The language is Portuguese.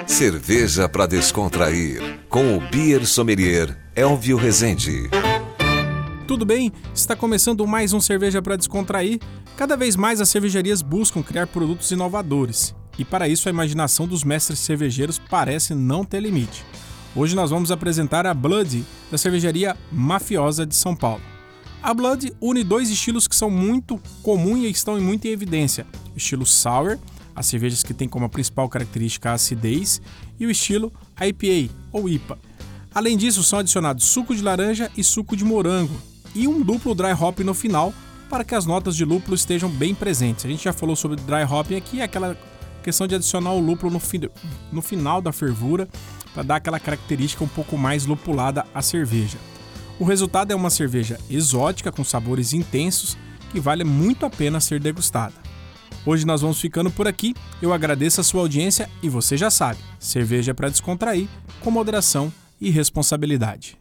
Cerveja para descontrair, com o Beer Sommelier Elvio Rezende. Tudo bem? Está começando mais um Cerveja para Descontrair. Cada vez mais as cervejarias buscam criar produtos inovadores. E para isso a imaginação dos mestres cervejeiros parece não ter limite. Hoje nós vamos apresentar a Blood, da cervejaria Mafiosa de São Paulo. A Blood une dois estilos que são muito comuns e estão muito em evidência. O estilo Sour, as cervejas que têm como principal característica a acidez, e o estilo IPA, ou IPA. Além disso, são adicionados suco de laranja e suco de morango, e um duplo dry hop no final, para que as notas de lúpulo estejam bem presentes. A gente já falou sobre dry hopping aqui, aquela questão de adicionar o lúpulo no final da fervura, para dar aquela característica um pouco mais lupulada à cerveja. O resultado é uma cerveja exótica, com sabores intensos, que vale muito a pena ser degustada. Hoje nós vamos ficando por aqui, eu agradeço a sua audiência e você já sabe, cerveja para descontrair, com moderação e responsabilidade.